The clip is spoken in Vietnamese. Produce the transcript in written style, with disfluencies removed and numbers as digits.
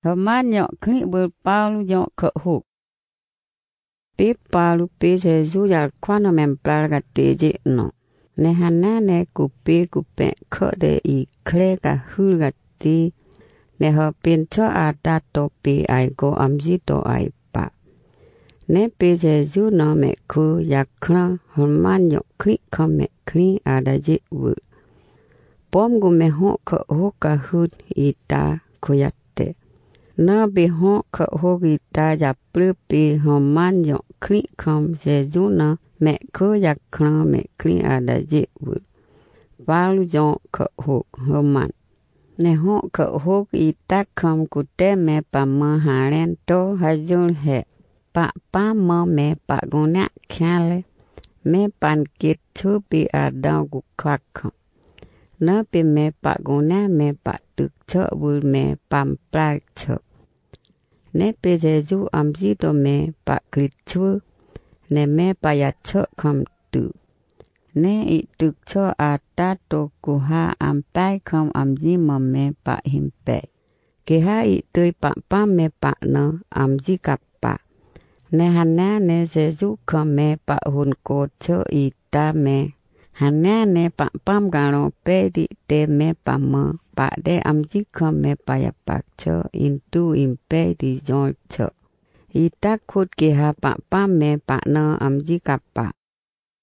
Hama nhọ khni bul palu nhọ khọ hục. Pi palu pi se zu yal kwana men plaga teje no. Ne hana ne kupi kupe khọ de I kle ka hulga ti. Ne ho pin cho a ta to pi ai go amji to ai pa. Ne pi se zu no me ku yak khna hama nhọ khni khọ me khni a da je wu. Bom gu me ho khọ ho ka hud I ta kuyate. Na bi ho khọ ho gi ta ja plu pi ho man nhọ khni khom se zu na me ku yak khna me khni a da je wu. Valu jo khọ ho man. Ne ho khọ ho gi ta khom ku te me pa ma ha len to ha jul he. Pa ma me pa gu na khale. Me pan kit thu pi a da gu khak khom. Na pi me pa gu na me pa tuk cho wu me pam plak cho. Ne pi se zu amji to me pa klit chu. Ne me pa ya cho khom tu. Ne I tuk cho a ta to ku ha am pai khom amji ma me pa him pe. Ki ha I tui pa me pa no amji ka pa. Ne hana ne se zu khom me pa hun ko cho I ta me. Hana ne pam gano pe di te me pa mo pa de amji khom me pa ya pak cho in tu in pe di jol cho. I ta khut ki ha pa me pa no amji ka pa.